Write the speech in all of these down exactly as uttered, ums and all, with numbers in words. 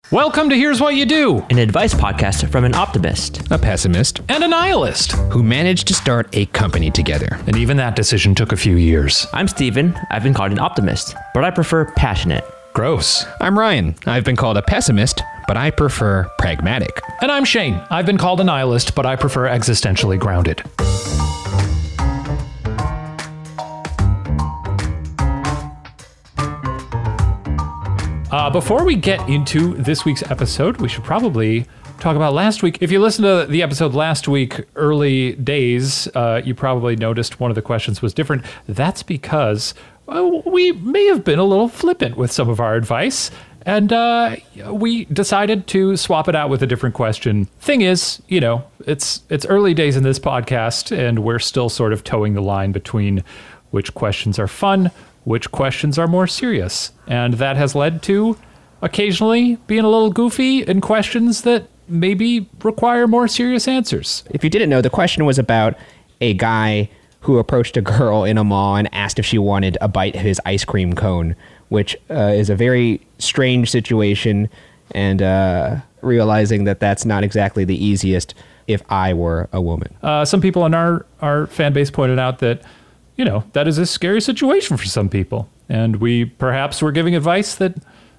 Welcome to Here's What You Do, an advice podcast from an optimist, a pessimist, and a nihilist who managed to start a company together. And even that decision took a few years. I'm Steven. I've been called an optimist, but I prefer passionate. Gross. I'm Ryan. I've been called a pessimist, but I prefer pragmatic. And I'm Shane. I've been called a nihilist, but I prefer existentially grounded. Uh, before we get into this week's episode, we should probably talk about last week. If you listened to the episode last week, early days, uh, you probably noticed one of the questions was different. That's because uh, we may have been a little flippant with some of our advice, and uh, we decided to swap it out with a different question. Thing is, you know, it's it's early days in this podcast, and we're still sort of towing the line between which questions are fun, which questions are more serious. And that has led to occasionally being a little goofy in questions that maybe require more serious answers. If you didn't know, the question was about a guy who approached a girl in a mall and asked if she wanted a bite of his ice cream cone, which uh, is a very strange situation, and uh, realizing that that's not exactly the easiest if I were a woman. Uh, some people in our, our fan base pointed out that, you know, that is a scary situation for some people. And we perhaps were giving advice that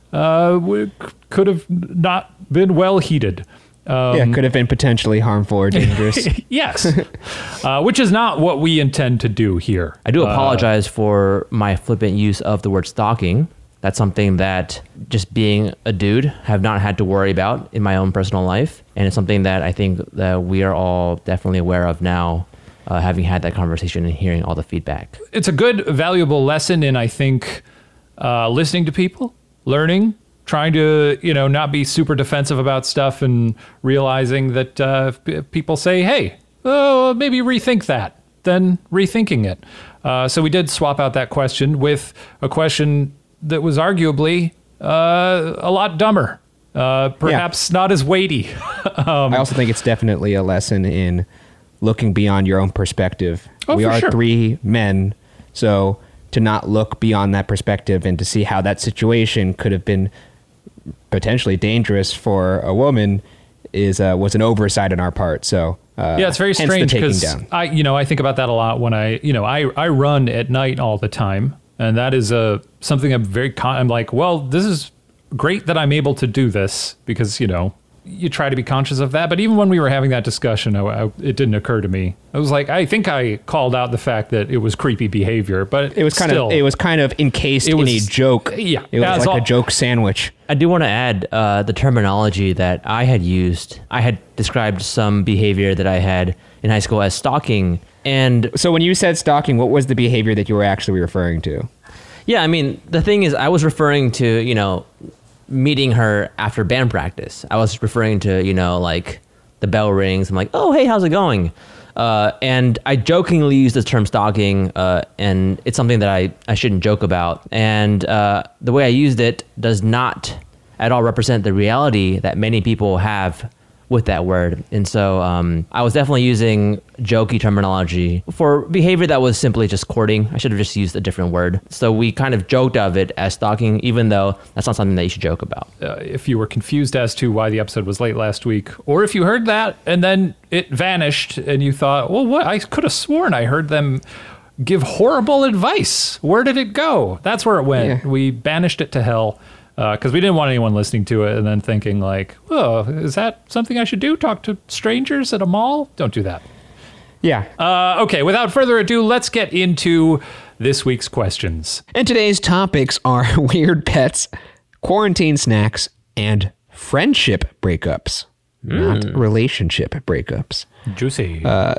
uh, we could have not been well heeded. Um, yeah, could have been potentially harmful or dangerous. Yes, uh, which is not what we intend to do here. I do apologize uh, for my flippant use of the word stalking. That's something that just being a dude have not had to worry about in my own personal life. And it's something that I think that we are all definitely aware of now. Uh, having had that conversation and hearing all the feedback. It's a good, valuable lesson in, I think, uh, listening to people, learning, trying to, you know, not be super defensive about stuff and realizing that uh, if people say, hey, oh, maybe rethink that, then rethinking it. Uh, so we did swap out that question with a question that was arguably uh, a lot dumber, uh, perhaps yeah. not as weighty. um, I also think it's definitely a lesson in looking beyond your own perspective. Oh, we for are sure. three men, so to not look beyond that perspective and to see how that situation could have been potentially dangerous for a woman is uh, was an oversight on our part. So uh, yeah, it's very hence strange the taking because down. I, you know, I think about that a lot when I, you know, I I run at night all the time, and that is a something I'm very con- I'm like, well, this is great that I'm able to do this because, you know, you try to be conscious of that. But even when we were having that discussion, I, I, it didn't occur to me. I was like, I think I called out the fact that it was creepy behavior, but it was kind still, of it was kind of encased it was, in a joke. Yeah, it was like all, a joke sandwich. I do want to add uh, the terminology that I had used. I had described some behavior that I had in high school as stalking. And so when you said stalking, what was the behavior that you were actually referring to? Yeah, I mean, the thing is, I was referring to, you know, meeting her after band practice. I was referring to, you know, like the bell rings. I'm like, oh, hey, how's it going? Uh, and I jokingly use the term stalking, uh, and it's something that I, I shouldn't joke about. And uh, the way I used it does not at all represent the reality that many people have with that word. And so um, I was definitely using jokey terminology for behavior that was simply just courting. I should have just used a different word. So we kind of joked of it as stalking, even though that's not something that you should joke about. Uh, if you were confused as to why the episode was late last week, or if you heard that and then it vanished and you thought, well, what? I could have sworn I heard them give horrible advice. Where did it go? That's where it went. Yeah. We banished it to hell. Because uh, we didn't want anyone listening to it and then thinking like, oh, is that something I should do? Talk to strangers at a mall? Don't do that. Yeah. Uh, okay, without further ado, let's get into this week's questions. And today's topics are weird pets, quarantine snacks, and friendship breakups, mm. not relationship breakups. Juicy. Uh,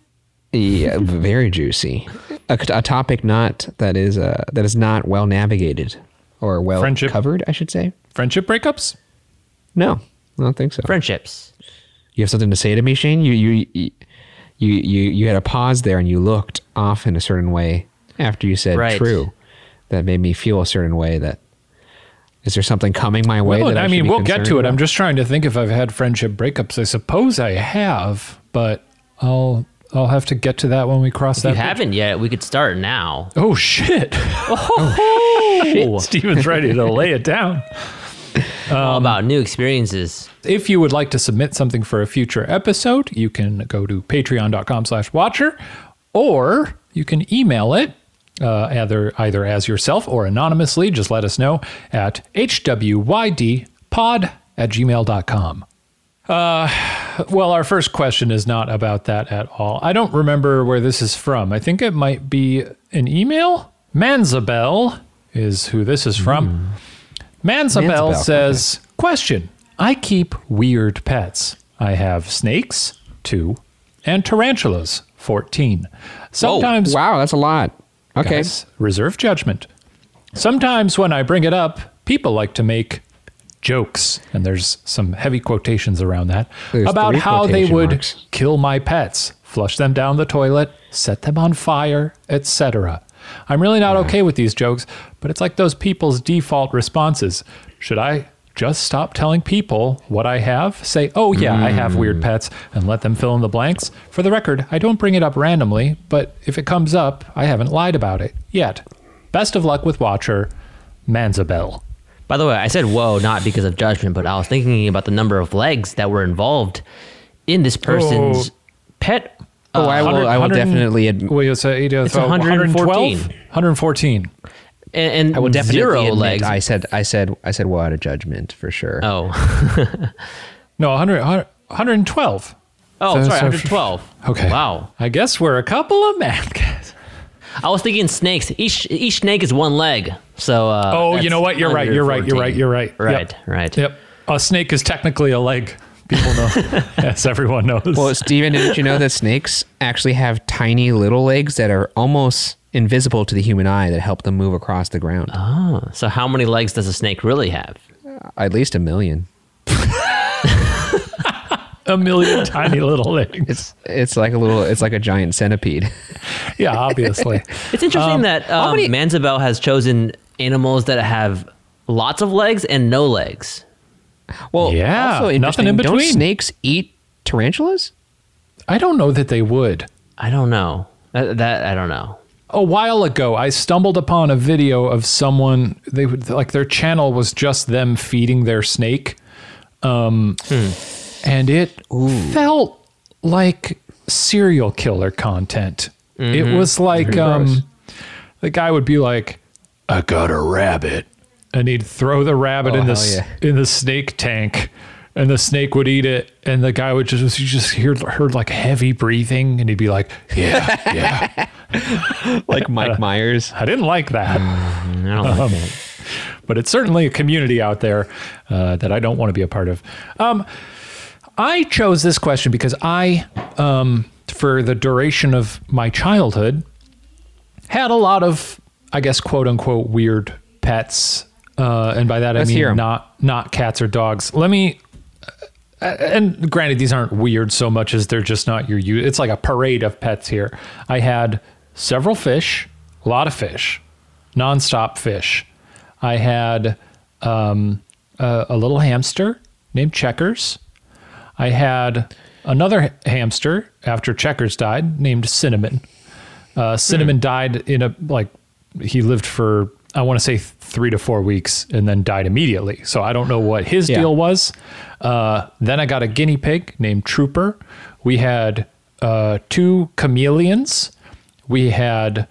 yeah, very juicy. A, a topic not that is uh, that is not well navigated. Or well Friendship. covered, I should say. Friendship breakups? No, I don't think so. Friendships. You have something to say to me, Shane? You you you you you had a pause there and you looked off in a certain way after you said right. true. That made me feel a certain way. That is there something coming my way? Well, that I, I mean, we'll get to it. about? I'm just trying to think if I've had friendship breakups. I suppose I have, but I'll I'll have to get to that when we cross if that. You bridge. haven't yet. We could start now. Oh shit! Oh, shit. Steven's ready to lay it down. All about new experiences. If you would like to submit something for a future episode, you can go to patreon.com slash watcher, or you can email it uh, either either as yourself or anonymously. Just let us know at hwydpod at gmail dot com. Uh, well, our first question is not about that at all. I don't remember where this is from. I think it might be an email. Manzabel is who this is from. Manzabel Manzabel, says, question, I keep weird pets. I have snakes, two, and tarantulas, fourteen. Sometimes, Wow, that's a lot. Okay. guys, reserve judgment. Sometimes when I bring it up, people like to make jokes, and there's some heavy quotations around that, There's about three how they quotation would marks. kill my pets, flush them down the toilet, set them on fire, et cetera. I'm really not okay with these jokes, but it's like those people's default responses. Should I just stop telling people what I have? Say, oh yeah, I have weird pets, and let them fill in the blanks? For the record, I don't bring it up randomly, but if it comes up, I haven't lied about it yet. Best of luck with Watcher, Manzabel. By the way, I said whoa, not because of judgment, but I was thinking about the number of legs that were involved in this person's Oh. pet. Oh, I will. I will definitely. Ad- Wait, it's, a, It's one hundred twelve? one fourteen. one hundred fourteen. And, and I will definitely zero admit legs. I said. I said. I said. Well, out of judgment for sure. oh. No, one hundred, one hundred twelve. Oh, So- sorry, so- one hundred twelve. Okay. Wow. I guess we're a couple of mad guys. I was thinking snakes. Each each snake is one leg. So. Uh, Oh, you that's know what? You're right. You're right. You're right. You're right. Right. Yep. Right. Yep. A snake is technically a leg. People know. Yes, everyone knows. Well, Steven, did you know that snakes actually have tiny little legs that are almost invisible to the human eye that help them move across the ground? Oh, so how many legs does a snake really have? At least a million. a million tiny little legs. It's it's like a little. It's like a giant centipede. Yeah, obviously. It's interesting Um, that um, many- Manzabel has chosen animals that have lots of legs and no legs. Well, Yeah, also nothing interesting. in Don't between. snakes eat tarantulas? I don't know that they would. I don't know. That, that I don't know. A while ago, I stumbled upon a video of someone. They would like their channel was just them feeding their snake, um, and it felt like serial killer content. It was like um, the guy would be like, "I got a rabbit," and he'd throw the rabbit Oh, in the hell s- yeah. in the snake tank. And the snake would eat it, and the guy would just you just hear heard like heavy breathing, and he'd be like, "Yeah, yeah." Like Mike Myers. I didn't like that, I don't like that. but it's certainly a community out there uh, that I don't want to be a part of. Um, I chose this question because I, um, for the duration of my childhood, had a lot of, I guess, quote unquote, weird pets. Uh, and by that, Let's I hear mean 'em. not not cats or dogs. Let me, uh, and granted, these aren't weird so much as they're just not your use. It's like a parade of pets here. I had several fish, a lot of fish, nonstop fish. I had um, a, a little hamster named Checkers. I had another ha- hamster after Checkers died named Cinnamon. Uh, Cinnamon died in a, like, he lived for, I want to say th- three to four weeks and then died immediately. So I don't know what his Yeah. deal was. Uh, then I got a guinea pig named Trooper. We had uh, two chameleons. We had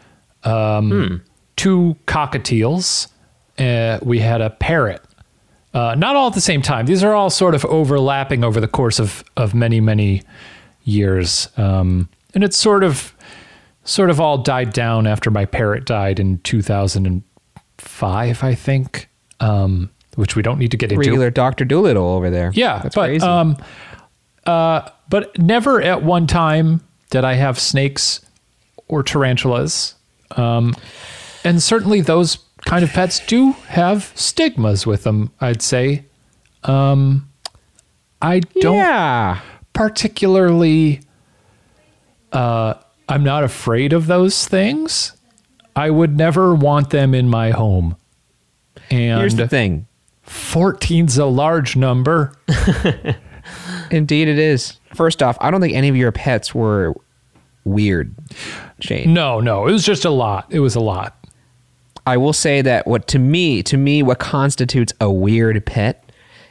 um, two cockatiels. Uh, we had a parrot. Uh, not all at the same time. These are all sort of overlapping over the course of, of many, many years. Um, and it's sort of sort of all died down after my parrot died in two thousand five, I think, um, which we don't need to get into. Regular Doctor Doolittle over there. Yeah, That's but crazy. um, uh, but never at one time did I have snakes or tarantulas, um, and certainly those kind of pets do have stigmas with them. I'd say, um, I don't yeah. particularly. Uh, I'm not afraid of those things. I would never want them in my home. And Here's the thing. fourteen's a large number. Indeed, it is. First off, I don't think any of your pets were weird, Shane. No, no, it was just a lot. It was a lot. I will say that what to me, to me, what constitutes a weird pet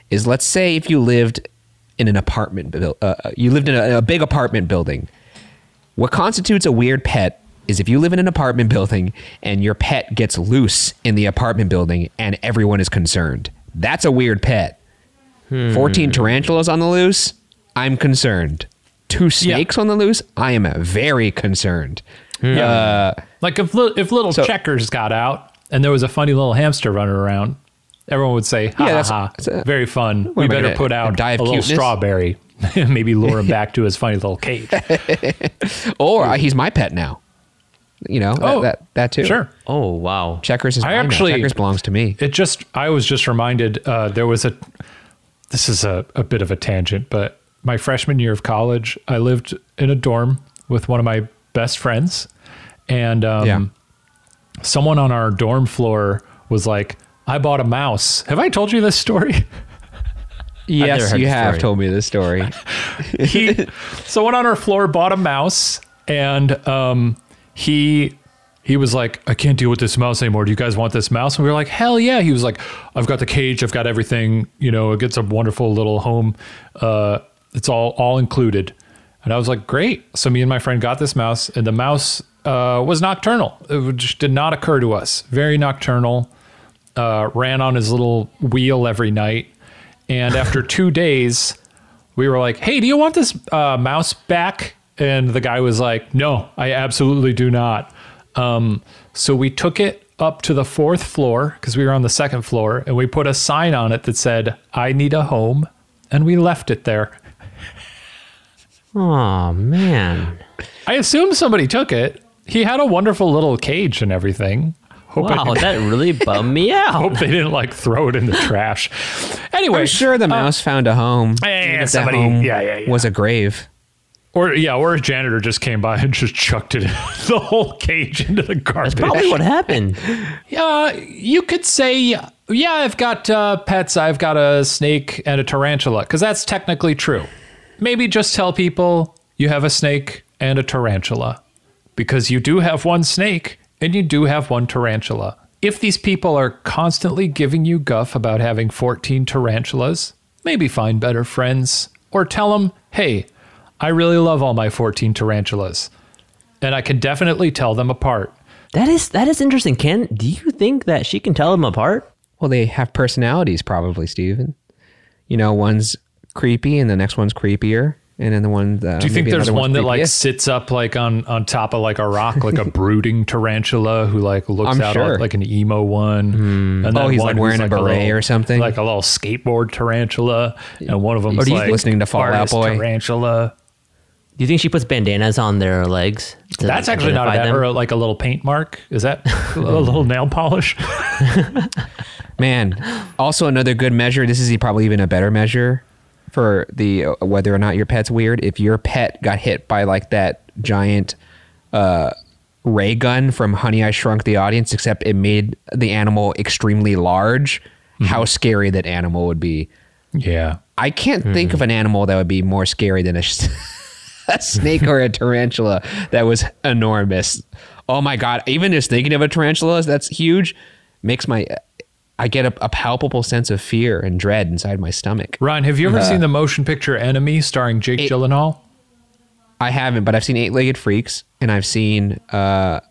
is, let's say if you lived in an apartment, buil- uh, you lived in a, a big apartment building. What constitutes a weird pet is if you live in an apartment building and your pet gets loose in the apartment building and everyone is concerned. That's a weird pet. Hmm. fourteen tarantulas on the loose, I'm concerned. Two snakes yeah. on the loose, I am very concerned. Yeah. Uh, like if li- if little so, Checkers got out and there was a funny little hamster running around, everyone would say, ha yeah, ha that's, ha, that's a, very fun. We better gonna, put out a, a little cuteness? strawberry. Maybe lure him back to his funny little cage. Or uh, he's my pet now. You know, oh, that, that that too. Sure. Oh, wow. Checkers is I mine actually, now. Checkers belongs to me. It just, I was just reminded, uh, there was a, this is a, a bit of a tangent, but my freshman year of college, I lived in a dorm with one of my best friends. And um, yeah. someone on our dorm floor was like, I bought a mouse. Have I told you this story? Yes, you have story. told me this story. he, someone on our floor bought a mouse, and um, he he was like, I can't deal with this mouse anymore. Do you guys want this mouse? And we were like, hell yeah. He was like, I've got the cage. I've got everything. You know, it gets a wonderful little home. Uh, it's all all included. And I was like, great. So me and my friend got this mouse, and the mouse uh, was nocturnal. It just did not occur to us. Very nocturnal. Uh, ran on his little wheel every night. And after two days, we were like, hey, do you want this uh, mouse back? And the guy was like, no, I absolutely do not. Um, so we took it up to the fourth floor because we were on the second floor, and we put a sign on it that said, I need a home. And we left it there. Oh, man. I assume somebody took it. He had a wonderful little cage and everything. Hope wow, I, that really bummed me out. Hope they didn't like throw it in the trash. Anyway, I'm sure the mouse uh, found a home. Yeah, somebody, home yeah, yeah, yeah. was a grave. Or yeah, or a janitor just came by and just chucked it, the whole cage into the garbage. That's probably what happened. Yeah, you could say, yeah, I've got uh, pets. I've got a snake and a tarantula, because that's technically true. Maybe just tell people you have a snake and a tarantula, because you do have one snake and you do have one tarantula. If these people are constantly giving you guff about having fourteen tarantulas, maybe find better friends, or tell them, hey, I really love all my fourteen tarantulas, and I can definitely tell them apart. That is that is interesting. Ken, do you think that she can tell them apart? Well, they have personalities probably, Steven. You know, one's creepy and the next one's creepier. And then the one, uh, do you think there's one that like sits up like on, on top of like a rock, like a brooding tarantula who like looks I'm out sure. like an emo one? Mm. And oh, he's like wearing a like beret a little, or something, like a little skateboard tarantula. And one of them is like listening to Fall Out Boy tarantula. Do you think she puts bandanas on their legs? That's actually not a bad, or like a little paint mark. Is that a little nail polish? Man, also another good measure. This is probably even a better measure for the uh, whether or not your pet's weird. If your pet got hit by like that giant uh, ray gun from Honey, I Shrunk the Audience, except it made the animal extremely large, mm-hmm. how scary that animal would be. Yeah. I can't mm-hmm. think of an animal that would be more scary than a, a snake or a tarantula that was enormous. Oh my God. Even just thinking of a tarantula that's huge makes my... I get a, a palpable sense of fear and dread inside my stomach. Ryan, have you ever uh, seen the motion picture Enemy starring Jake it, Gyllenhaal? I haven't, but I've seen Eight-Legged Freaks, and I've seen... Uh,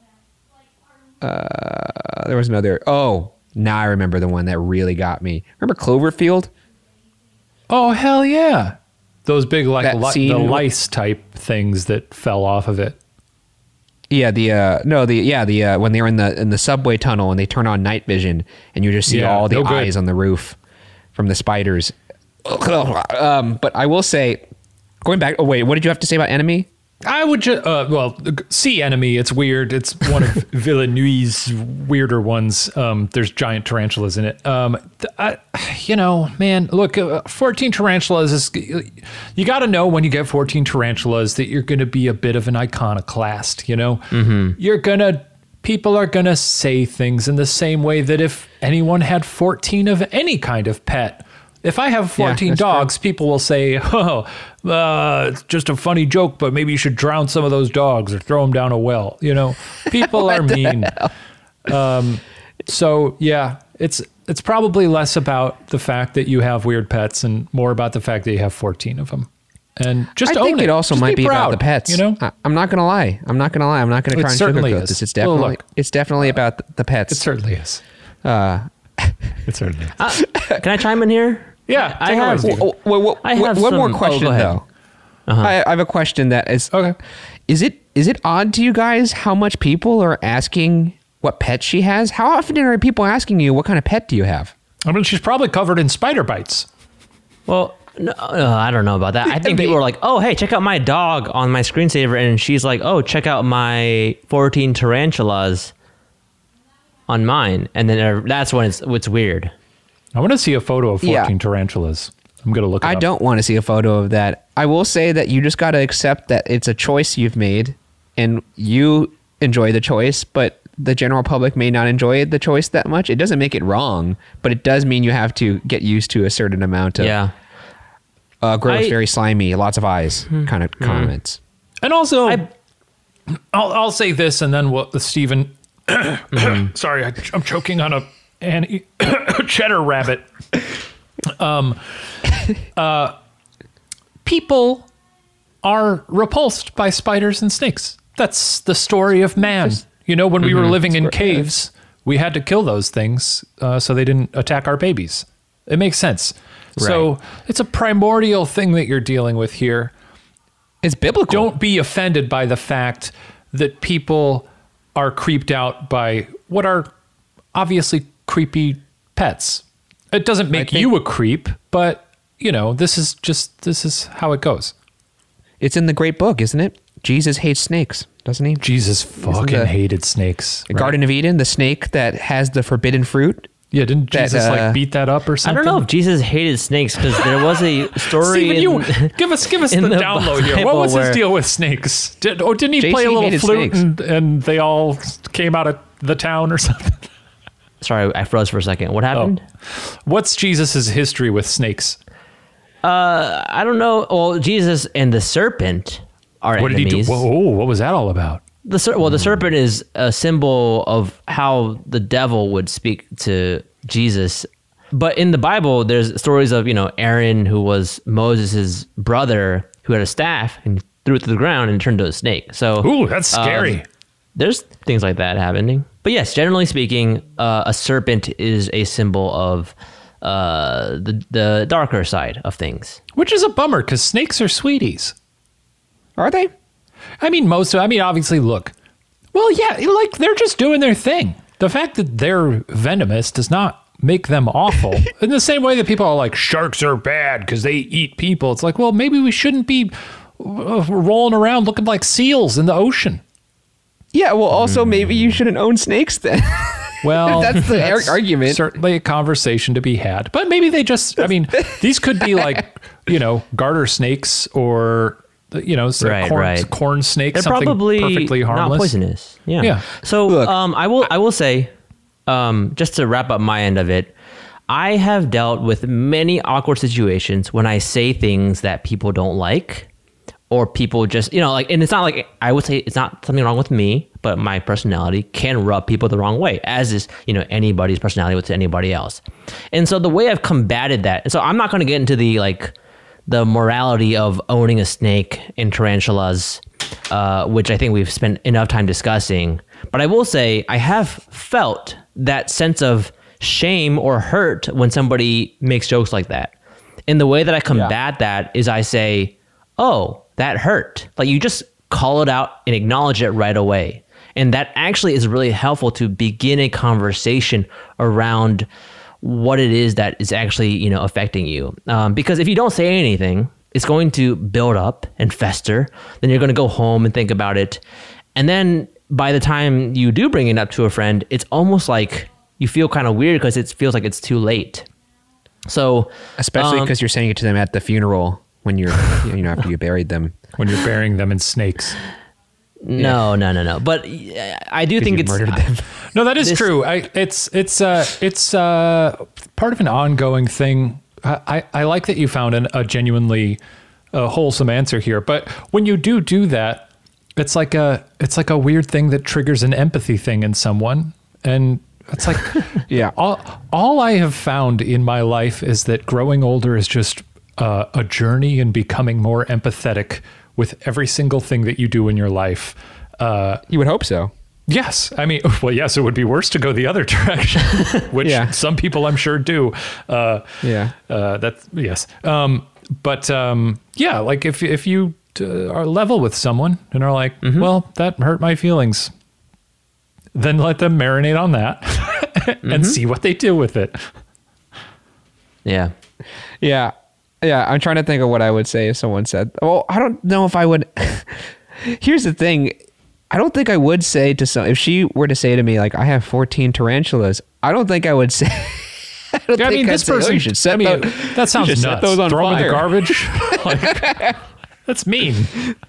uh, there was another... Oh, now I remember the one that really got me. Remember Cloverfield? Oh, hell yeah. Those big, like, li- scene, the lice type things that fell off of it. Yeah, the uh, no, the yeah, the uh, when they're in the in the subway tunnel and they turn on night vision and you just see yeah, all the no eyes good. on the roof from the spiders. um, but I will say, going back. Oh wait, what did you have to say about Enemy? I would just uh, well see Enemy. It's weird. It's one of Villeneuve's weirder ones. Um, there's giant tarantulas in it. Um, th- I, you know, man, look, uh, fourteen tarantulas is. You got to know when you get fourteen tarantulas that you're going to be a bit of an iconoclast. You know, mm-hmm. you're gonna. People are gonna say things in the same way that if anyone had fourteen of any kind of pet. If I have fourteen yeah, dogs, true. People will say, oh, uh, it's just a funny joke, but maybe you should drown some of those dogs or throw them down a well. You know, people are mean. Um, so, yeah, it's it's probably less about the fact that you have weird pets and more about the fact that you have fourteen of them. And just I own think it. it also Just might be, proud, about the pets. You know, I, I'm not gonna lie. I'm not gonna lie. I'm not gonna It try and certainly sugarcoat is. this. It's Well, definitely look, it's definitely about the, the pets. it certainly is. Uh, It certainly is. Uh, can I chime in here? Yeah, I take it away, have. Steven. oh, oh, wait, I wait, have one some- more oh, question go ahead. though. Uh-huh. I, I have a question that is Okay. Is it is it odd to you guys how much people are asking what pet she has? How often are people asking you what kind of pet do you have? I mean, she's probably covered in spider bites. Well, no, uh, I don't know about that. I think They- people are like, "Oh, hey, check out my dog on my screensaver," and she's like, "Oh, check out my fourteen tarantulas on mine," and then uh, that's when it's it's weird. I want to see a photo of fourteen Yeah. tarantulas. I'm gonna look. It I up. don't want to see a photo of that. I will say that you just got to accept that it's a choice you've made and you enjoy the choice, but the general public may not enjoy the choice that much. It doesn't make it wrong, but it does mean you have to get used to a certain amount of Yeah. uh, gross, I- very slimy, lots of eyes kind of comments. And also, I- I'll I'll say this, and then we'll, Stephen. Sorry, I, I'm choking on a an cheddar rabbit. Um, uh, people are repulsed by spiders and snakes. That's the story of man. You know, when we were living in caves, we had to kill those things uh, so they didn't attack our babies. It makes sense. So Right. it's a primordial thing that you're dealing with here. It's biblical. Don't be offended by the fact that people are creeped out by what are obviously creepy pets. It doesn't make think- you a creep, but you know, this is just this is how it goes. It's in the great book, isn't it? Jesus hates snakes, doesn't he? Jesus fucking the- hated snakes. The Garden of Eden, the snake that has the forbidden fruit. Yeah, didn't that, Jesus uh, like beat that up or I something? don't know if Jesus hated snakes because there was a story. Steven, in, you give us give us the, in the download here. What Bible was his where- deal with snakes? Did, or didn't he J C play a little hated flute snakes. and, and they all came out of the town or something? Sorry, I froze for a second. What happened? What's Jesus's history with snakes? I don't know. Well, Jesus and the serpent are What did he do? enemies. Whoa, what was that all about? The ser- well, the serpent is a symbol of how the devil would speak to Jesus. But in the Bible, there's stories of, you know, Aaron, who was Moses' brother, who had a staff and threw it to the ground and it turned into a snake. So Ooh, that's scary. Um, there's things like that happening. But yes, generally speaking, uh, a serpent is a symbol of uh, the the darker side of things. Which is a bummer because snakes are sweeties. Are they? I mean, most of, I mean, obviously, look. Well, yeah, like they're just doing their thing. The fact that they're venomous does not make them awful. In the same way that people are like, sharks are bad because they eat people. It's like, well, maybe we shouldn't be uh, rolling around looking like seals in the ocean. Yeah, well, also maybe you shouldn't own snakes then. Well, That's the ar- argument. Certainly a conversation to be had. But maybe they just, I mean, these could be like, you know, garter snakes or, you know, so Right, corn, right. corn snake, They're something probably perfectly harmless. not poisonous. Yeah. Yeah. So Look. um, I will I will say, um, just to wrap up my end of it, I have dealt with many awkward situations when I say things that people don't like, or people just, you know, like, and it's not like, I would say it's not something wrong with me, but my personality can rub people the wrong way, as is, you know, anybody's personality with anybody else. And so the way I've combated that, and so I'm not going to get into the, like, the morality of owning a snake and tarantulas, uh, which I think we've spent enough time discussing. But I will say I have felt that sense of shame or hurt when somebody makes jokes like that. And the way that I combat that is I say, oh, that hurt. Like, you just call it out and acknowledge it right away. And that actually is really helpful to begin a conversation around what it is that is actually, you know, affecting you. Um, because if you don't say anything, it's going to build up and fester. Then you're going to go home and think about it. And then by the time you do bring it up to a friend, it's almost like you feel kind of weird because it feels like it's too late. So, Especially um, because you're saying it to them at the funeral when you're, you know, after you buried them. When you're burying them in snakes. no, no, no, no. But uh, I do think you it's murdered them. No, that is This- true. I, it's it's uh, it's uh, part of an ongoing thing. I, I, I like that you found an, a genuinely uh, wholesome answer here. But when you do do that, it's like a it's like a weird thing that triggers an empathy thing in someone. And It's like Yeah. all all I have found in my life is that growing older is just uh, a journey in becoming more empathetic with every single thing that you do in your life. Uh, You would hope so. yes, I mean, well, yes, it would be worse to go the other direction, which Yeah. some people I'm sure do. Uh, Yeah. uh, that's yes. Um, but um, yeah, like if if you uh, are level with someone and are like, well, that hurt my feelings, then let them marinate on that and see what they do with it. Yeah. Yeah. Yeah. I'm trying to think of what I would say if someone said, well, I don't know if I would. Here's the thing. I don't think I would say to some, if she were to say to me, like, I have fourteen tarantulas, I don't think I would say, I don't Yeah, I think mean, I'd this say, oh, person. you should set I mean, tho- that you sounds should set nuts. those on Throw them in the fire. garbage. Like, that's mean.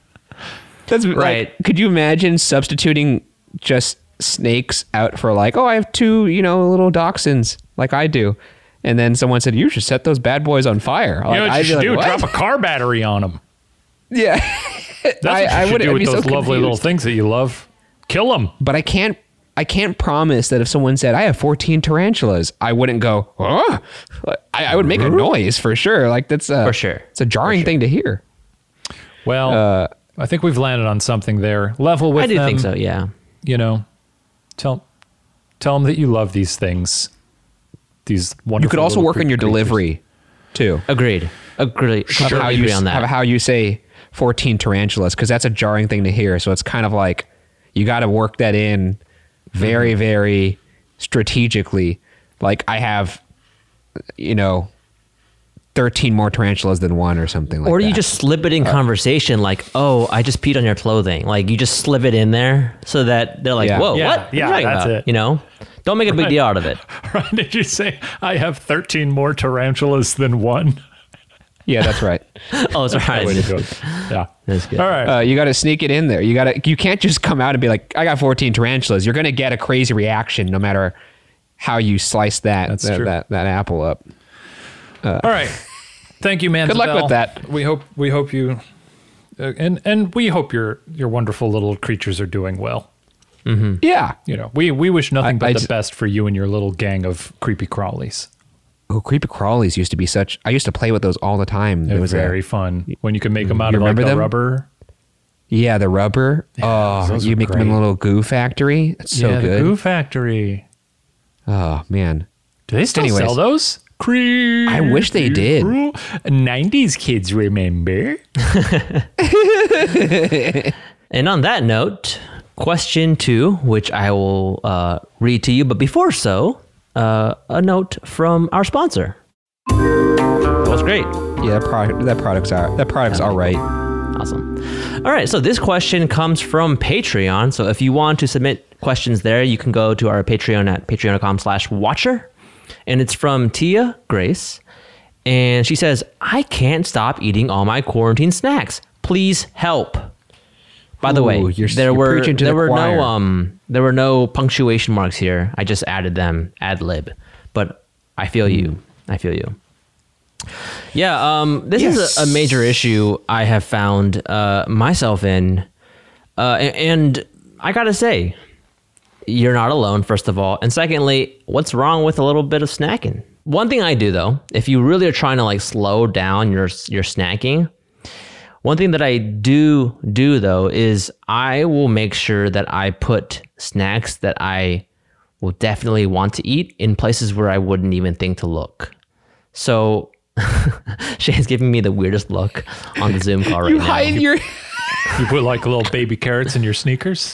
That's Right. Like, could you imagine substituting just snakes out for like, oh, I have two, you know, little dachshunds like I do. And then someone said, you should set those bad boys on fire. You know what I'd you be should like, do? "What?" Drop a car battery on them. Yeah. That's what I- you I should would- do I'd with be so those lovely little confused. things that you love. Kill them. But I can't I can't promise that if someone said I have fourteen tarantulas, I wouldn't go, oh. I, I would make a noise for sure. Like that's a, For sure. It's a jarring thing to hear. Well, Uh, I think we've landed on something there. Level with I do them. think so. Yeah. You know, tell tell them that you love these things. These wonderful. You could also little work on your creatures. delivery too. Agreed. Agreed. Of Completely how you agree on that. of how you say fourteen tarantulas, because that's a jarring thing to hear. So it's kind of like you got to work that in very, Mm-hmm. very strategically. Like I have, you know, thirteen more tarantulas than one or something like Or that. you just slip it in Uh, conversation, like, "Oh, I just peed on your clothing." Like you just slip it in there so that they're like, Yeah. "Whoa, Yeah, what? What are you yeah, talking that's about?" it. You know, don't make a big Right. deal out of it. Right? Did you say I have thirteen more tarantulas than one? yeah, that's right. Oh, sorry. Way to do it. Yeah. That's good. All right. Uh, you got to sneak it in there. You got to. You can't just come out and be like, "I got fourteen tarantulas." You're gonna get a crazy reaction no matter how you slice that That's that, true. that that apple up. All right. Thank you, man. Good luck with that. We hope we hope you uh, and and we hope your your wonderful little creatures are doing well. Yeah. You know, we we wish nothing I- but I the just- best for you and your little gang of creepy crawlies. Oh, creepy crawlies used to be such. I used to play with those all the time. They're It was a- very fun when you can make them out You of like remember the them? rubber. Yeah, the rubber. oh, those you were make them in a great. little goo factory. It's so yeah, good. the Goo Factory. Oh man. Do they still Anyways. sell those? Creepy. I wish they did. nineties kids remember. And on that note, question two, which I will uh, read to you, but before so, uh, a note from our sponsor. That was great. Yeah, that product. That product's are that product's all right. Awesome. All right, so this question comes from Patreon. So if you want to submit questions there, you can go to our Patreon at patreon.com slash watcher. And it's from Tia Grace. And she says, I can't stop eating all my quarantine snacks. Please help. By the Ooh, way, you're- there you're were preaching to there the were choir. no um there were no punctuation marks here. I just added them ad lib. But I feel you. I feel you. Yeah, um, this is Yes. a, a major issue I have found uh, myself in. Uh, a- and I gotta say, you're not alone, first of all. And secondly, what's wrong with a little bit of snacking? One thing I do, though, if you really are trying to like slow down your your snacking, one thing that I do do, though, is I will make sure that I put snacks that I will definitely want to eat in places where I wouldn't even think to look. So Shane's giving me the weirdest look on the Zoom call right You now. hide your. You put like little baby carrots in your sneakers.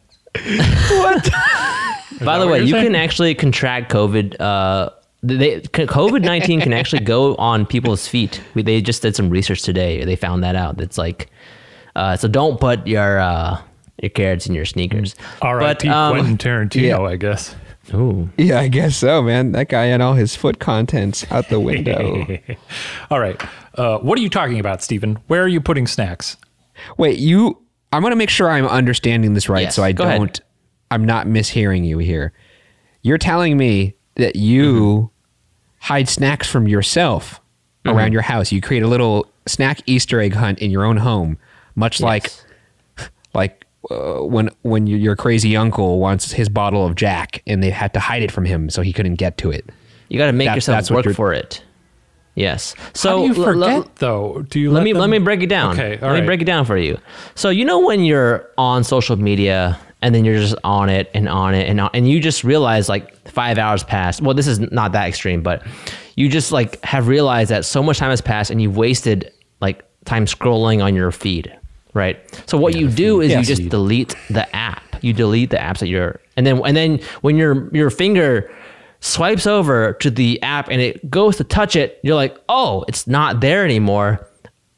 By the way, you can actually contract COVID. Uh, they COVID nineteen can actually go on people's feet. We, they just did some research today. They found that out. It's like, uh, so don't put your uh, your carrots in your sneakers. R I P But, um, Quentin Tarantino, yeah. I guess. Ooh. Yeah, I guess so, man. That guy had all his foot contents out the window. All right. Uh, what are you talking about, Stephen? Where are you putting snacks? Wait, you. I'm gonna make sure I'm understanding this right, Yes, so I go don't. ahead. I'm not mishearing you here. You're telling me that you Mm-hmm. hide snacks from yourself around your house. You create a little snack Easter egg hunt in your own home, much like, Yes. like uh, when when your, your crazy uncle wants his bottle of Jack and they had to hide it from him so he couldn't get to it. You got to make That- yourself that's what work you're- for it. Yes. So How do you l- forget l- though? Do you let let me them- let me break it down. Okay, all let right. me break it down for you. So you know when you're on social media and then you're just on it and on it and on, and you just realize like five hours passed. Well, this is not that extreme, but you just like have realized that so much time has passed and you've wasted like time scrolling on your feed, right? So what you do is Yes. you just delete the app. You delete the apps that you're, and then and then when your your finger swipes over to the app and it goes to touch it, you're like, oh, it's not there anymore.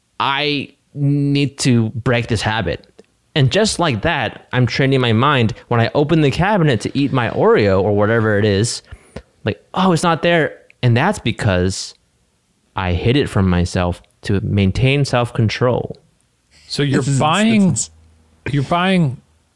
I need to break this habit. And just like that, I'm training my mind when I open the cabinet to eat my Oreo or whatever it is, like, oh, it's not there. And that's because I hid it from myself to maintain self-control. So you're This is- buying this is- you're buying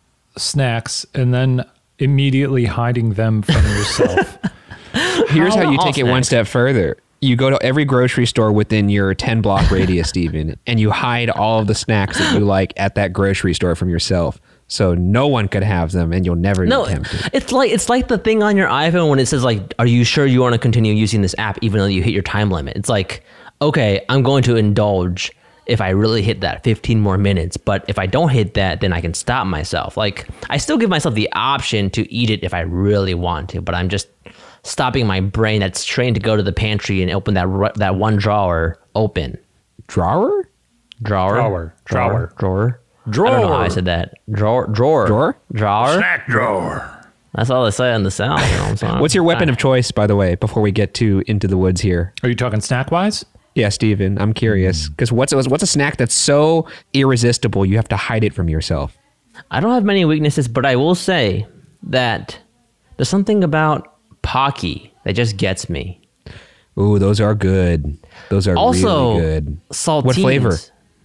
snacks and then immediately hiding them from yourself. Here's how, How you all take it one snacks? step further. You go to every grocery store within your ten block radius, Steven, and you hide all of the snacks that you like at that grocery store from yourself. So no one could have them and you'll never No, be tempted. it's like it's like the thing on your iPhone when it says like, "Are you sure you want to continue using this app even though you hit your time limit?" It's like, okay, I'm going to indulge if I really hit that fifteen more minutes, but if I don't hit that, then I can stop myself. Like I still give myself the option to eat it if I really want to, but I'm just stopping my brain that's trained to go to the pantry and open that ru- that one drawer open. Drawer? Drawer, Drawer. drawer, drawer. Drawer. I don't know how I said that. Drawer, drawer, Drawer? drawer. Snack drawer. That's all they say on the sound. You know what I'm saying? What's your weapon of choice, by the way, before we get to Into the Woods here? Are you talking snack wise? Yeah, Steven, I'm curious. Because what's, what's a snack that's so irresistible you have to hide it from yourself? I don't have many weaknesses, but I will say that there's something about Pocky that just gets me. Ooh, those are good. Those are Also, really good. saltines. What flavor?